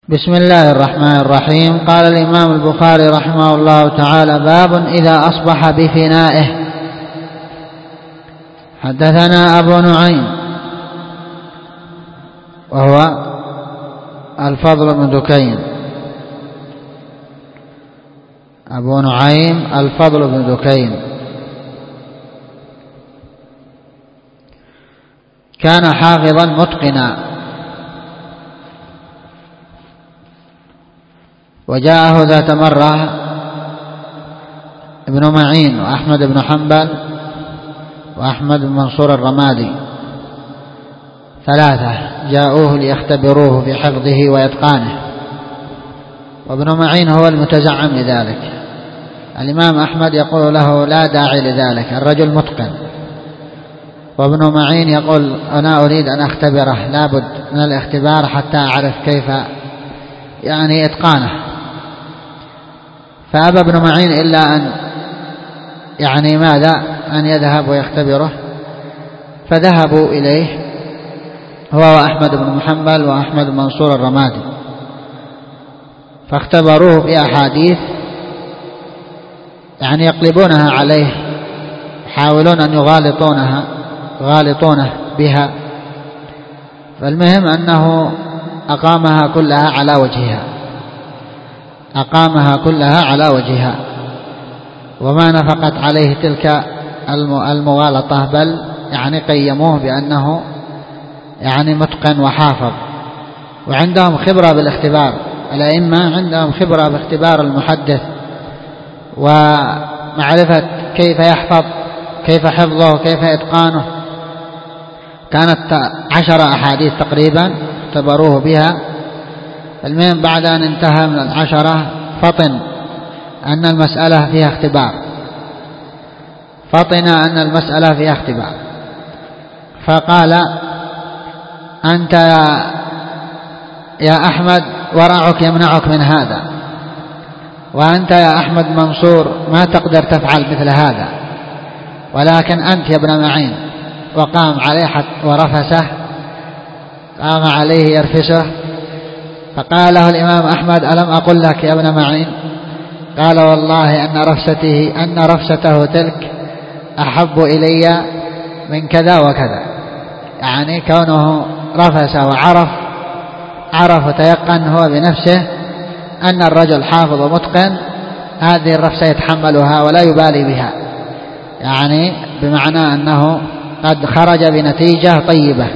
بسم الله الرحمن الرحيم. قال الإمام البخاري رحمه الله تعالى: باب إذا أصبح بفنائه. حدثنا أبو نعيم وهو الفضل بن دكين. أبو نعيم الفضل بن دكين كان حافظا متقنا، وجاءه ذات مرة ابن معين وأحمد بن حنبل وأحمد بن منصور الرمادي، ثلاثة جاءوه ليختبروه في حفظه وإتقانه، وابن معين هو المتزعم لذلك. الإمام أحمد يقول له لا داعي لذلك، الرجل متقن، وابن معين يقول أنا أريد أن أختبره، لابد من الاختبار حتى أعرف كيف إتقانه. فأبى ابن معين إلا أن ماذا؟ أن يذهب ويختبره، فذهبوا إليه هو وأحمد بن حنبل وأحمد بن منصور الرمادي، فاختبروه بأحاديث يقلبونها عليه، يحاولون أن يغالطونه بها. فالمهم أنه أقامها كلها على وجهها، وما نفقت عليه تلك المغالطة، بل قيموه بأنه متقن وحافظ. وعندهم خبرة بالاختبار، الأئمة عندهم خبرة باختبار المحدث ومعرفة كيف يحفظ، كيف حفظه، كيف إتقانه. كانت 10 أحاديث تقريبا اختبروه بها. المهم بعد أن انتهى من 10 فطن أن المسألة فيها اختبار، فقال: أنت يا أحمد ورعك يمنعك من هذا، وأنت يا أحمد منصور ما تقدر تفعل مثل هذا، ولكن أنت يا ابن معين. وقام عليه ورفسه، قام عليه يرفسه، فقال له الإمام أحمد: ألم أقل لك يا ابن معين؟ قال: والله أن رفسته تلك أحب إلي من كذا وكذا. كونه رفس وعرف وتيقن هو بنفسه أن الرجل حافظ ومتقن، هذه الرفسة يتحملها ولا يبالي بها، بمعنى أنه قد خرج بنتيجة طيبة.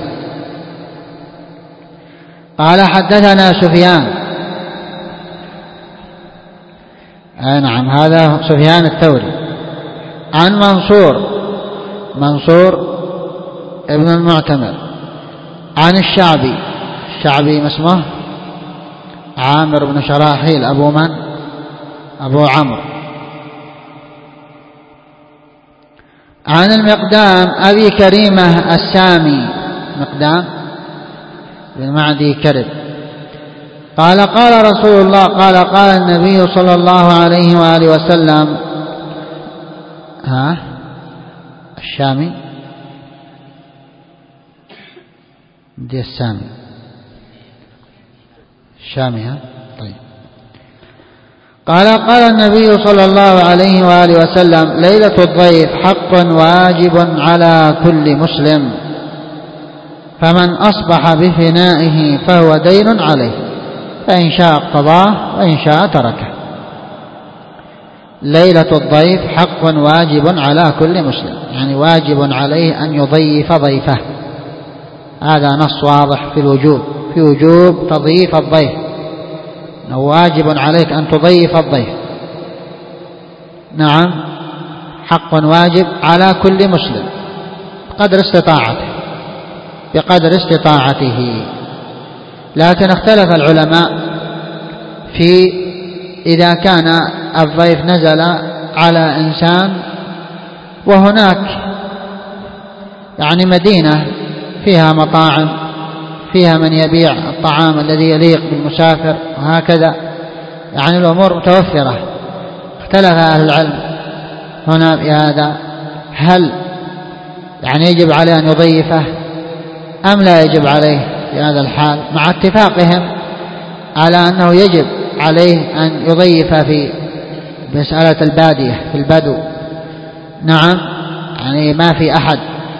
قال: حدثنا سفيان. نعم، هذا سفيان الثوري عن منصور ابن المعتمر عن الشعبي اسمه عامر بن شراحيل أبو عمرو، عن المقدام أبي كريمة السامي، مقدام بن معدي كرب، قال: قال رسول الله، قال النبي صلى الله عليه وآله وسلم. الشامي دي السامي طيب. قال النبي صلى الله عليه وآله وسلم: ليلة الضيف حق واجب على كل مسلم، فمن أصبح بفنائه فهو دين عليه، فإن شاء اقتضاه وإن شاء تركه. ليلة الضيف حق واجب على كل مسلم، واجب عليه أن يضيف ضيفه. هذا نص واضح في وجوب تضييف الضيف، واجب عليك أن تضيف الضيف. نعم، حق واجب على كل مسلم بقدر استطاعته. لكن اختلف العلماء في إذا كان الضيف نزل على إنسان وهناك مدينة فيها مطاعم، فيها من يبيع الطعام الذي يليق بالمسافر، وهكذا الأمور متوفرة. اختلف أهل العلم هنا بهذا، هل يجب عليه أن يضيفه أم لا يجب عليه في هذا الحال، مع اتفاقهم على أنه يجب عليه أن يضيف في مسألة البادية في البدو. نعم، يعني ما في أحد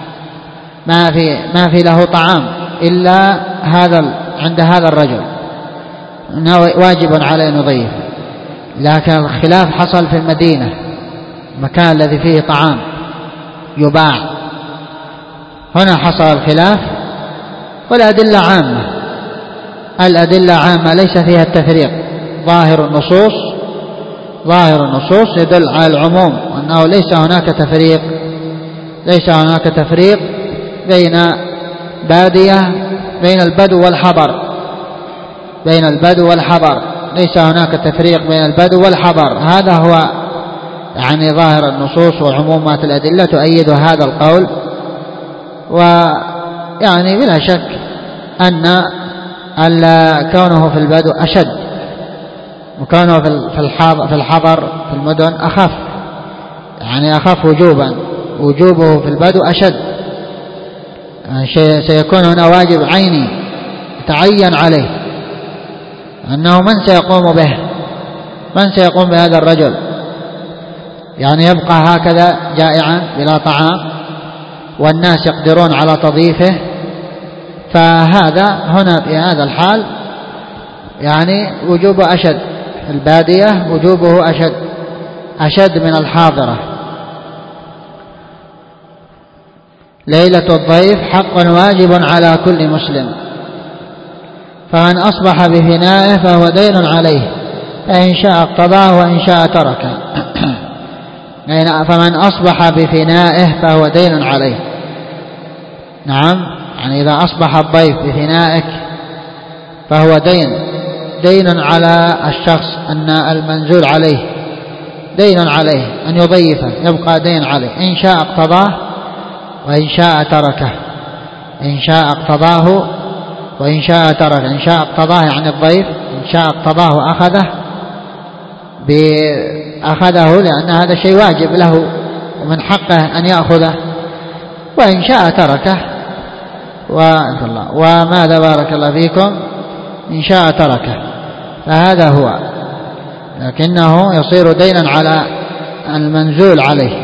ما في له طعام إلا عند هذا الرجل، أنه واجب عليه أن يضيف. لكن الخلاف حصل في المدينة، المكان الذي فيه طعام يباع، هنا حصل الخلاف. والأدلة عامة، الأدلة عامة ليس فيها التفريق. ظاهر النصوص يدل على العموم، وأنه ليس هناك تفريق بين البدو والحضر، ليس هناك تفريق بين البدو والحضر. هذا هو يعني ظاهر النصوص، وعمومات الأدلة تؤيد هذا القول. ويعني بلا شك أن كونه في البدو أشد، وكونه في الحضر في المدن أخف، يعني أخف وجوبه في البدو أشد. يعني سيكون هنا واجب عيني يتعين عليه، أنه من سيقوم بهذا الرجل، يعني يبقى هكذا جائعا بلا طعام والناس يقدرون على تضييفه. فهذا هنا في هذا الحال يعني وجوبه أشد، البادية وجوبه أشد من الحاضرة. ليلة الضيف حق واجب على كل مسلم، فمن أصبح بفنائه فهو دين عليه، فإن شاء اقتضاه وإن شاء تركه. فمن أصبح بفنائه فهو دين عليه. نعم، يعني إذا أصبح الضيف بفنائك فهو دين على الشخص، أن المنزول عليه دين عليه أن يضيفه، يبقى دين عليه. إن شاء اقتضاه وإن شاء تركه، إن شاء اقتضاه وإن شاء تركه. إن شاء اقتضاه يعني الضيف، إن شاء اقتضاه أخذه لأن هذا شيء واجب له ومن حقه أن يأخذه، وإن شاء تركه. وماذا بارك الله فيكم، إن شاء تركه، فهذا هو، لكنه يصير دينا على المنزول عليه.